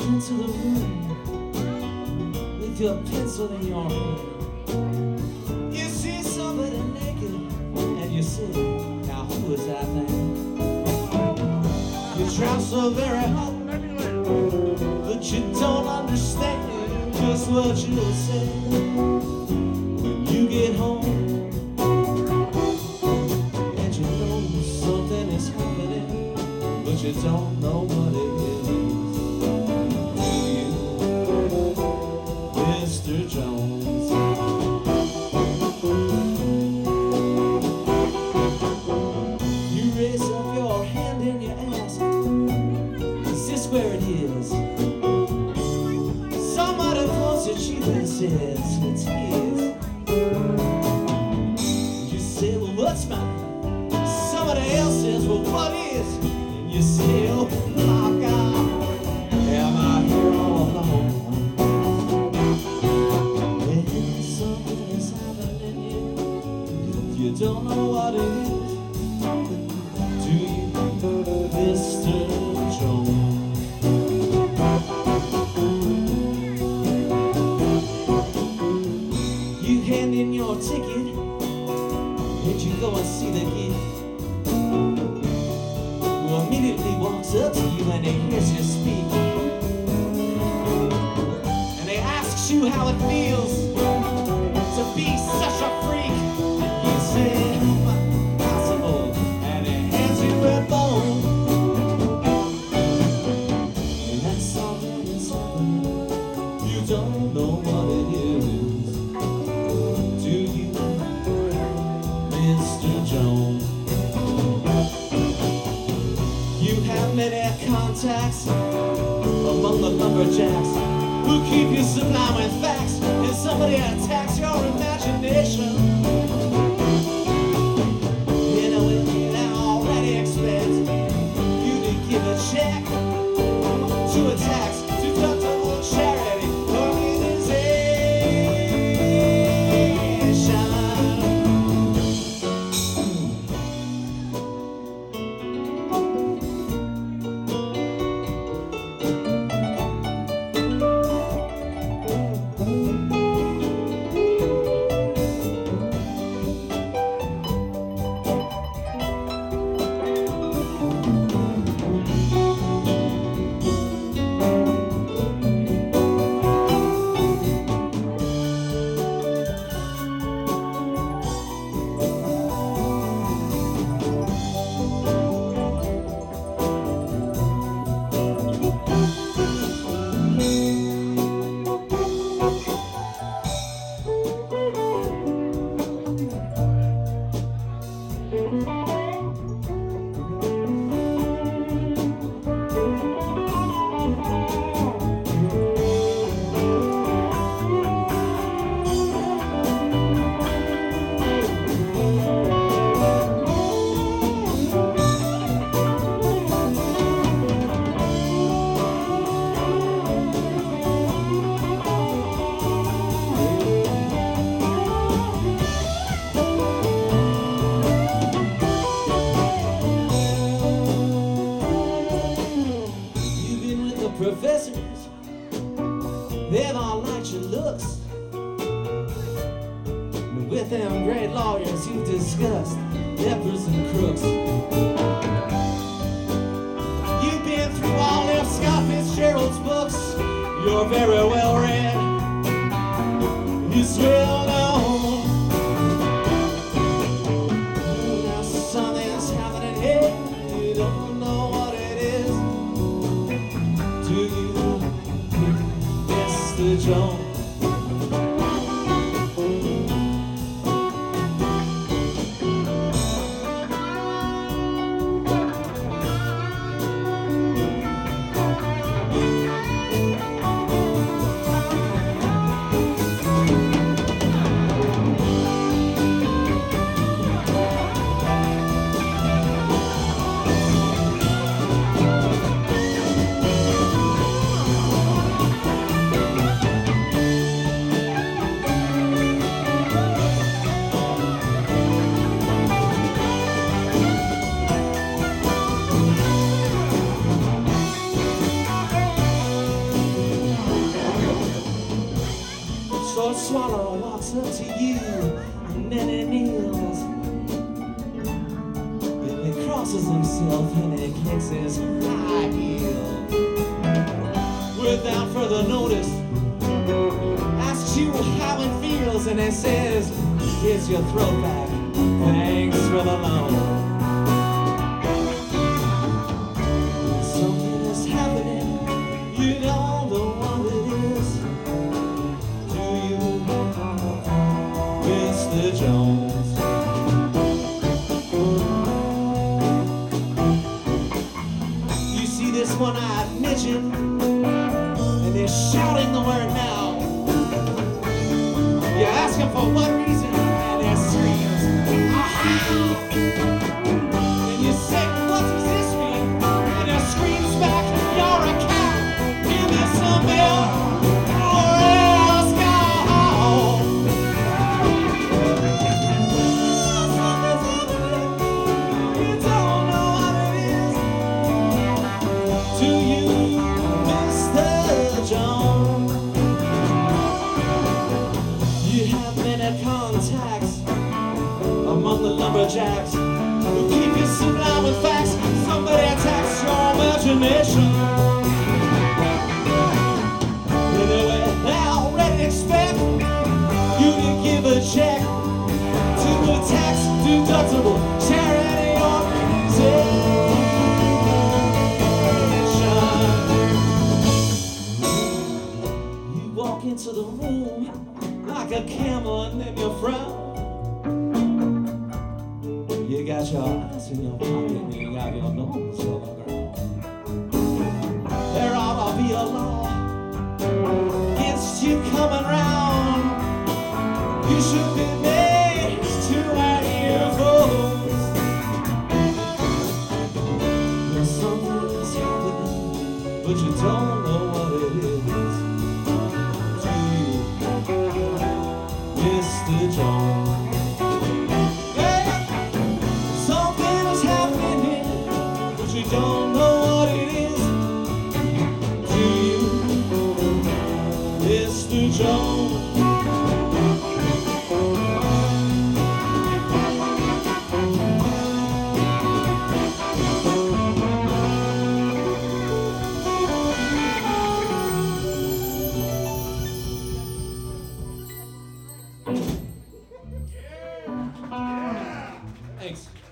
into the room with your pencil in your hand. You see somebody naked and you say, now who is that man? You try so very hard but you don't understand just what you'll say when you get home. And you know something is happening, but you don't know what it is. Do you, Mr. Jones? You raise up your hand and you ask, is this where it is? Somebody points at you and says, it's his. You say, well, what's mine? Somebody else says, well, what is? And you say, oh my God, am I here all alone? And something is happening here. You don't know what it is. Do you, Mr. Jones? You hand in your ticket and you go and see the kid, who immediately walks up to you and he hears you speak, and he asks you how it feels to be such a freak. And you say, impossible, and he hands you a bone. And that's something that's happening. You don't know what it is. Do you, Mr. Jones? You have many contacts among the lumberjacks who keep you sublime with facts, and somebody attacks your imagination. You know it, they already expect you to give a check to a tax deductible charity organization. Professors, they've all liked your looks. With them great lawyers you've discussed lepers and crooks. You've been through all of Scott Fitzgerald's books. You're very well read. He's well known. Now something's happening here. You don't know what it is. Do you, Mr. Jones? swallow walks up to you, and then he kneels. And he crosses himself and he kicks his high heel. Without further notice, asks you how it feels, and he says, here's your throat back, thanks for the loan. Something is happening, you don't know what it is. Do you, Mr. Jones? You see this one-eyed midget, and they're shouting the word now. You ask him for what reason, and he screams, aha! And you say, what does this mean? And he screams back, you're a cat, give me some milk, or else go home. You don't know what it is. Do you, Mr. Jones? You have many contacts among the lumberjacks who keep you sublime with facts. Somebody attacks your imagination. Anyway, they already expect you to give a check to a tax-deductible charity organization. You walk into the room like a camel and then you frown. You got your eyes in your pocket and you got your nose on the ground. There ought to be a law against you coming round. You should be made to wear earphones. Well, something is happening, but you don't know what it is. Mr. Jones. Hey, something is happening, but you don't know what it is. Do you, Mr. Jones? Thanks.